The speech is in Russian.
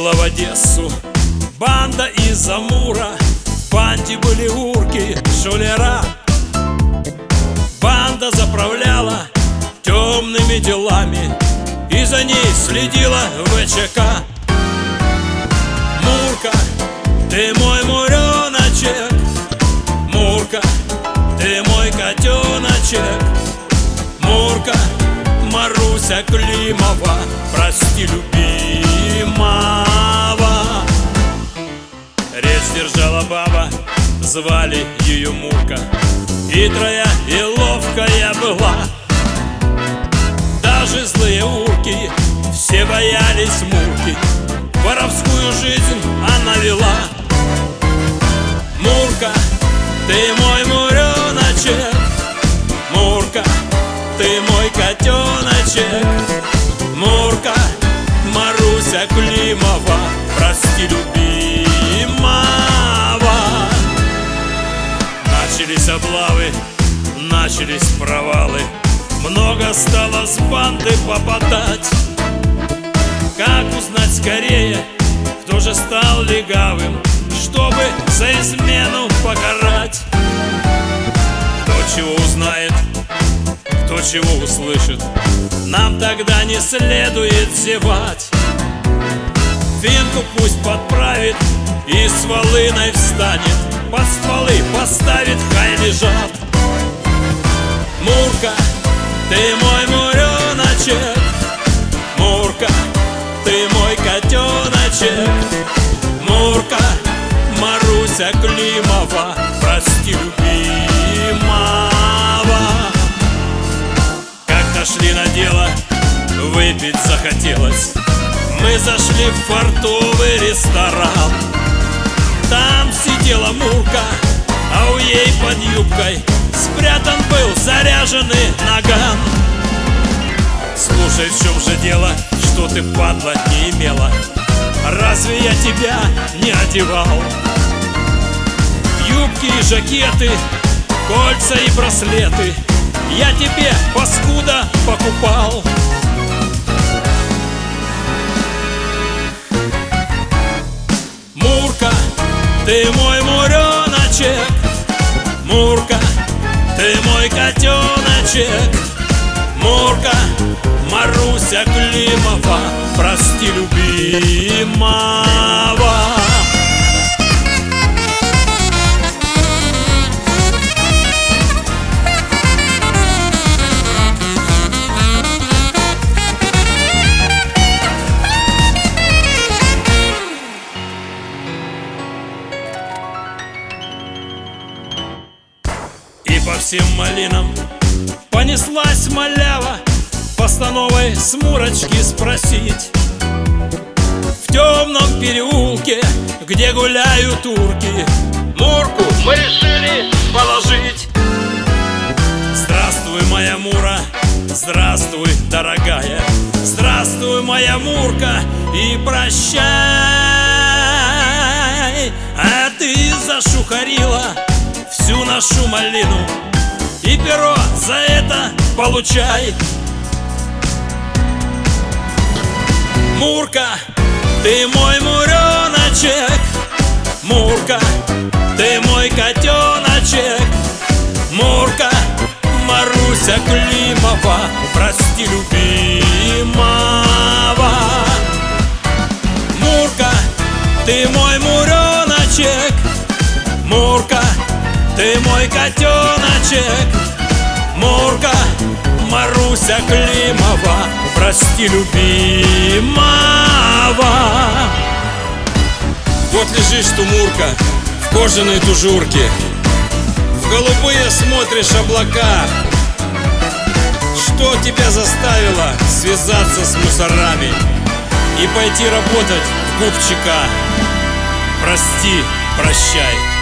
Ездила в Одессу банда из Амура. В банде были урки, шулера. Банда заправляла темными делами, и за ней следила ВЧК. Мурка, ты мой муреночек, Мурка, ты мой котеночек, Мурка, Маруся Климова, прости любимого. Речь держала баба, звали ее Мурка, хитрая и ловкая была. Даже злые урки все боялись Мурки, воровскую жизнь она вела. Мурка, ты мой муреночек, Мурка, ты мой котеночек, Мурка, Маруся Климова, прости любимого. Начались облавы, начались провалы, много стало с банды попадать. Как узнать скорее, кто же стал легавым, чтобы за измену покарать? Кто чего узнает, кто чего услышит, нам тогда не следует зевать. Финку пусть подправит и с волыной встанет, под стволы поставит, хай лежат. Мурка, ты мой муреночек, Мурка, ты мой котеночек, Мурка, Маруся Климова, прости любимого. Как-то шли на дело, выпить захотелось. Мы зашли в фартовый ресторан. Там сидела Мурка, а у ей под юбкой спрятан был заряженный наган. Слушай, в чем же дело, что ты, падла, не имела? Разве я тебя не одевал? Юбки и жакеты, кольца и браслеты я тебе, паскуда, покупал. Мурка, ты мой муреночек, Мурка, ты мой котеночек, Мурка, Маруся Климова, прости любимого. И по всем малинам понеслась малява, постановой с Мурочки спросить. В темном переулке, где гуляют турки, Мурку мы решили положить. Здравствуй, моя Мура, здравствуй, дорогая, здравствуй, моя Мурка, и прощай. А ты зашухарила всю нашу малину, и перо за это получай. Мурка, ты мой муреночек, Мурка, ты мой котеночек, Мурка, Маруся Климова, прости любимого. Мурка, ты мой муреночек, Мурка, ты мой котеночек, Мурка, Маруся Климова, прости любимого. Вот лежишь ты, Мурка, в кожаной тужурке, в голубые смотришь облака. Что тебя заставило связаться с мусорами и пойти работать в губчика? Прости, прощай.